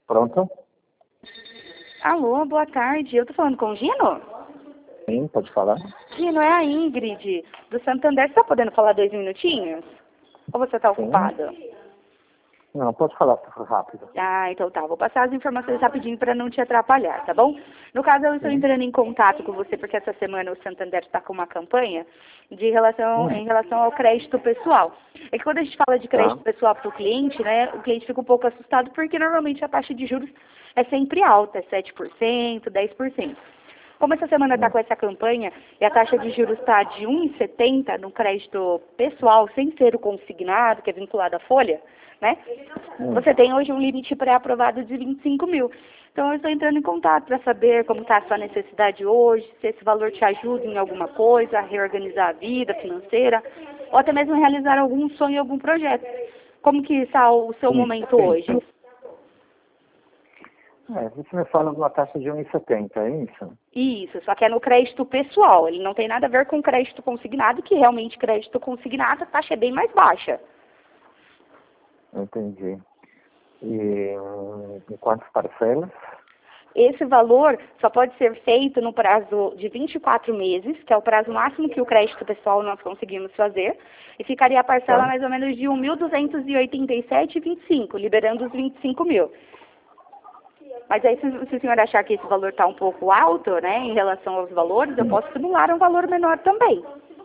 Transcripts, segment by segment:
Pronto? Alô, boa tarde. Eu tô falando com o Gino? Sim, pode falar. Gino, é a Ingrid, do Santander. Você tá podendo falar 2 minutinhos? Ou você tá Sim. ocupado? Não, pode falar rápido. Ah, então tá. Vou passar as informações rapidinho para não te atrapalhar, tá bom? No caso, eu estou entrando em contato com você porque essa semana o Santander está com uma campanha em relação ao crédito pessoal. É que quando a gente fala de crédito pessoal para o cliente, né, o cliente fica um pouco assustado porque normalmente a taxa de juros é sempre alta, é 7%, 10%. Como essa semana está com essa campanha e a taxa de juros está de 1,70 no crédito pessoal, sem ser o consignado, que é vinculado à folha, né? Você tem hoje um limite pré-aprovado de 25 mil. Então, eu estou entrando em contato para saber como está a sua necessidade hoje, se esse valor te ajuda em alguma coisa, a reorganizar a vida financeira, ou até mesmo realizar algum sonho, algum projeto. Como que está o seu momento hoje? Você me fala de uma taxa de 1,70, é isso? Isso, só que é no crédito pessoal. Ele não tem nada a ver com crédito consignado, que realmente crédito consignado a taxa é bem mais baixa. Entendi. E em quantas parcelas? Esse valor só pode ser feito no prazo de 24 meses, que é o prazo máximo que o crédito pessoal nós conseguimos fazer, e ficaria a parcela mais ou menos de R$ 1.287,25, liberando os 25 mil. Mas aí, se o senhor achar que esse valor está um pouco alto, né, em relação aos valores, eu posso simular um valor menor também.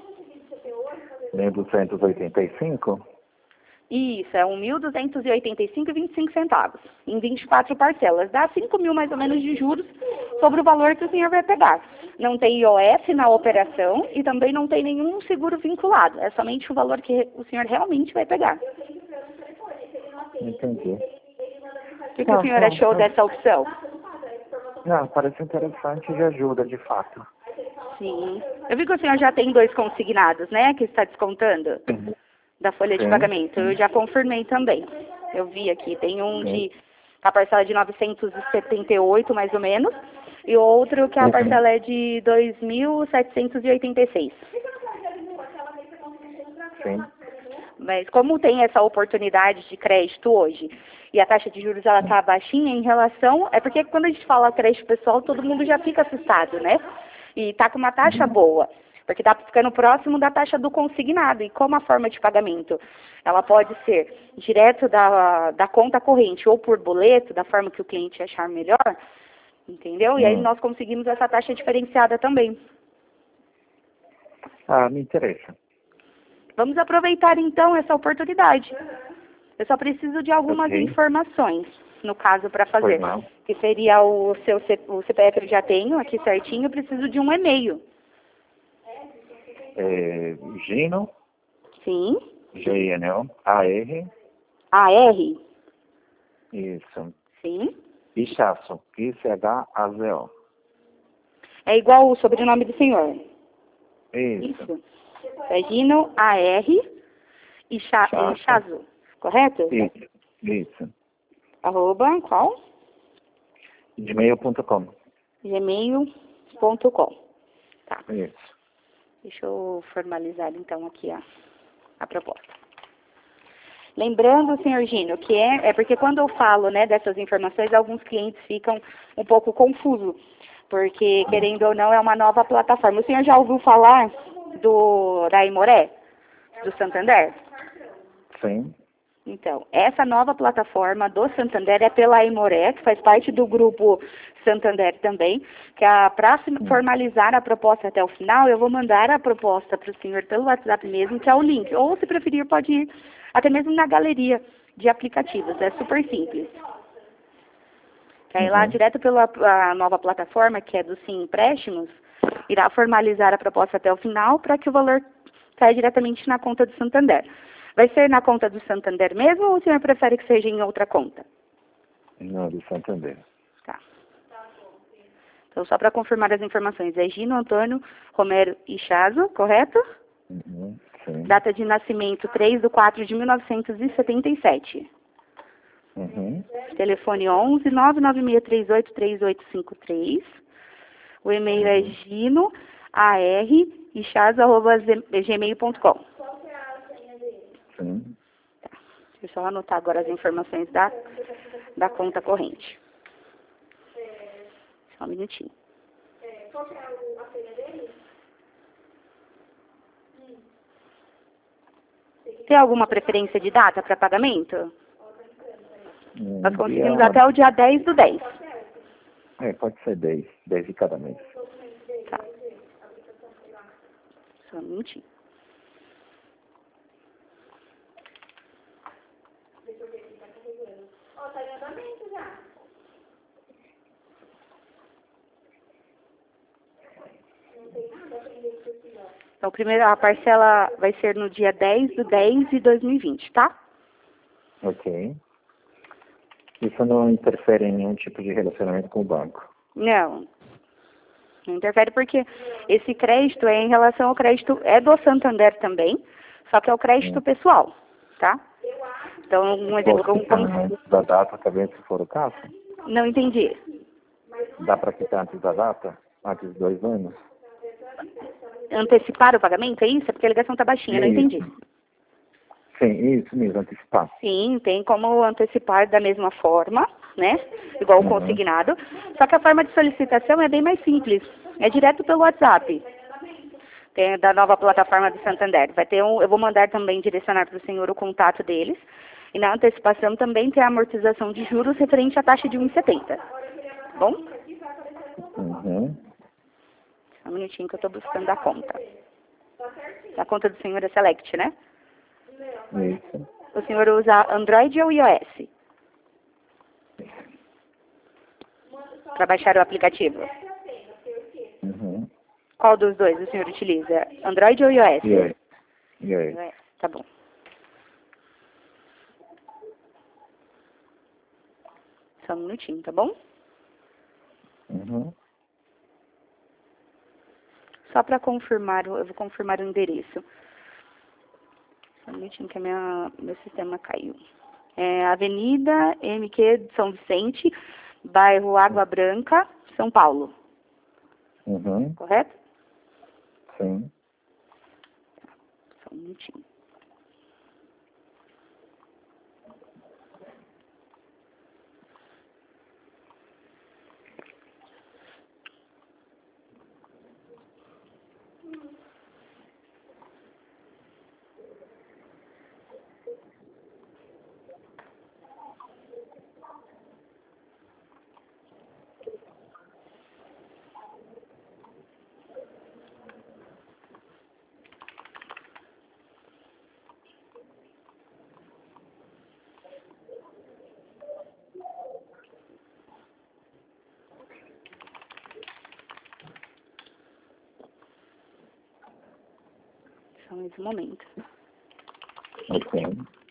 1.285? Isso, é R$ 1.285,25, em 24 parcelas. Dá 5 mil mais ou menos de juros sobre o valor que o senhor vai pegar. Não tem IOF na operação e também não tem nenhum seguro vinculado. É somente o valor que o senhor realmente vai pegar. Entendi. O que o senhor achou dessa opção? Não, parece interessante e ajuda, de fato. Sim. Eu vi que o senhor já tem 2 consignados, né, que está descontando da folha de pagamento. Eu já confirmei também. Eu vi aqui, tem um de a parcela de 978 mais ou menos, e outro que a parcela é de 2.786. Sim. Mas como tem essa oportunidade de crédito hoje e a taxa de juros ela está baixinha em relação, é porque quando a gente fala crédito pessoal, todo mundo já fica assustado, né? E está com uma taxa boa, porque está ficando próximo da taxa do consignado. E como a forma de pagamento, ela pode ser direto da conta corrente ou por boleto, da forma que o cliente achar melhor, entendeu? E aí nós conseguimos essa taxa diferenciada também. Me interessa. Vamos aproveitar então essa oportunidade. Eu só preciso de algumas informações, no caso, para fazer. Que seria o CPF que eu já tenho aqui certinho, eu preciso de um e-mail. Gino. Sim. G-I-N-O. A-R. A-R. Isso. Sim. Ichazo. I-C-H-A-Z-O. É igual o sobrenome do senhor. Isso. É Gino A-R. Ichazo. Correto? Isso. Arroba, qual? Gmail.com. Gmail.com. Tá. Isso. Deixa eu formalizar então aqui a proposta. Lembrando, senhor Gino, que é porque quando eu falo, né, dessas informações, alguns clientes ficam um pouco confusos, porque, querendo ou não, é uma nova plataforma. O senhor já ouviu falar da Aimoré, do Santander? Sim. Então, essa nova plataforma do Santander é pela Aimoré, que faz parte do grupo Santander também, que para formalizar a proposta até o final, eu vou mandar a proposta para o senhor pelo WhatsApp mesmo, que é o link. Ou, se preferir, pode ir até mesmo na galeria de aplicativos. É super simples. Aí lá, direto pela nova plataforma, que é do Sim Empréstimos, irá formalizar a proposta até o final para que o valor caia diretamente na conta do Santander. Vai ser na conta do Santander mesmo ou o senhor prefere que seja em outra conta? Não, do Santander. Tá. Então, só para confirmar as informações, é Gino Antônio Romero Ichazo, correto? Sim. Data de nascimento 3/4/1977. Telefone 11 996383853. O e-mail é ginoarichazo@gmail.com. Sim. Tá. Deixa eu só anotar agora as informações da conta corrente. Só um minutinho. Qual que é a senha dele? Tem alguma preferência de data para pagamento? Nós conseguimos dia... até o dia 10/10. pode ser 10 de cada mês. Tá. Só um minutinho. Ó, tá em andamento já. Não tem nada pendente aqui, ó. Então, primeiro, a parcela vai ser no dia 10/10/2020, tá? Ok. Isso não interfere em nenhum tipo de relacionamento com o banco. Não. Não interfere porque esse crédito é em relação ao crédito, é do Santander também, só que é o crédito pessoal, tá? Então, um exemplo, Posso quitar antes da data também, se for o caso? não entendi. Dá para quitar antes da data? Antes de 2 anos? Antecipar o pagamento, é isso? É porque a ligação tá baixinha, não entendi. Sim, isso mesmo, antecipar. Sim, tem como antecipar da mesma forma, né? Igual o consignado. Só que a forma de solicitação é bem mais simples. É direto pelo WhatsApp. Tem da nova plataforma do Santander. Vai ter eu vou mandar também direcionar para o senhor o contato deles. E na antecipação também tem a amortização de juros referente à taxa de 1,70. Tá bom? Só um minutinho que eu estou buscando a conta. A conta do senhor é Select, né? Isso. O senhor usa Android ou iOS? Para baixar o aplicativo. Qual dos dois o senhor utiliza? Android ou iOS? iOS. Tá bom. Só um minutinho, tá bom? Só para confirmar, eu vou confirmar o endereço. Só um minutinho que meu sistema caiu. É Avenida MQ de São Vicente, bairro Água Branca, São Paulo. Correto? Sim. Só um minutinho. Só mais um momento. Ok.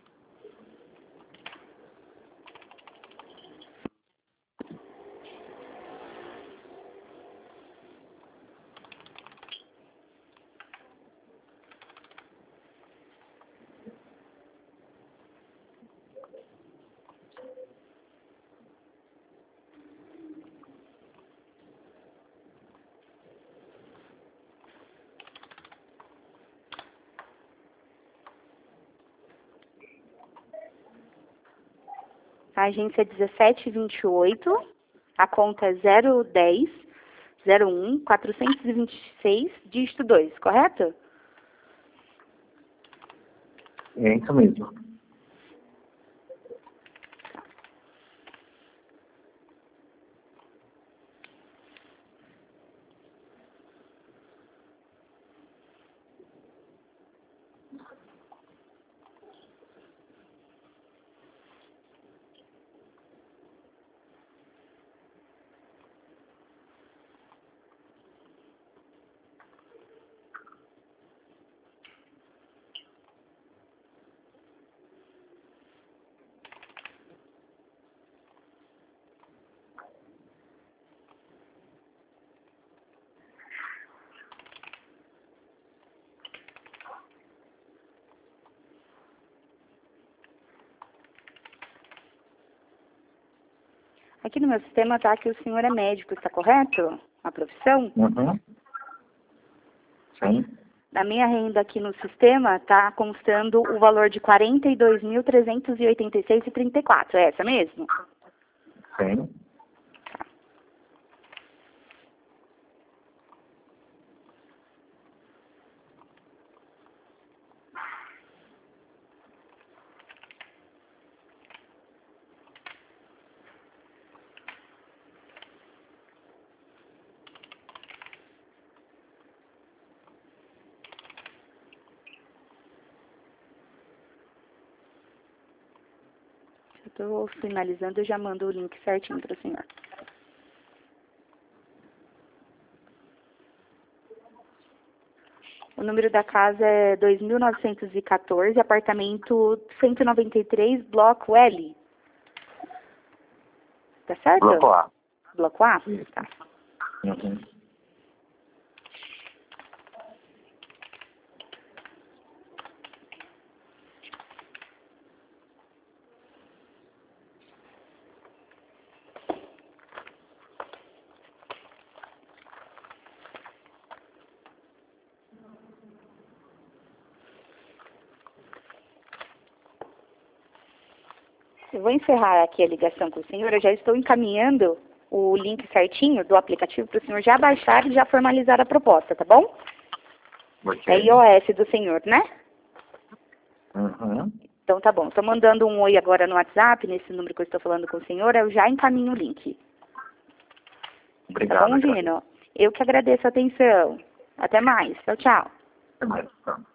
A agência é 1728, a conta é 010 01 426, dígito 2, correto? É isso mesmo. Aqui no meu sistema tá que o senhor é médico, está correto? A profissão? Sim. Na minha renda aqui no sistema está constando o valor de 42.386,34. É essa mesmo? Sim. Estou finalizando, eu já mando o link certinho para o senhor. O número da casa é 2.914, apartamento 193, bloco L. Tá certo? Bloco A. Bloco A? Isso. Tá. Uhum. Eu vou encerrar aqui a ligação com o senhor. Eu já estou encaminhando o link certinho do aplicativo para o senhor já baixar e já formalizar a proposta, tá bom? Ok. É iOS do senhor, né? Uhum. Então tá bom. Estou mandando um oi agora no WhatsApp, nesse número que eu estou falando com o senhor. Eu já encaminho o link. Obrigado. Tá bom, Gino? Eu que agradeço a atenção. Até mais. Tchau, tchau. Até mais. Tá.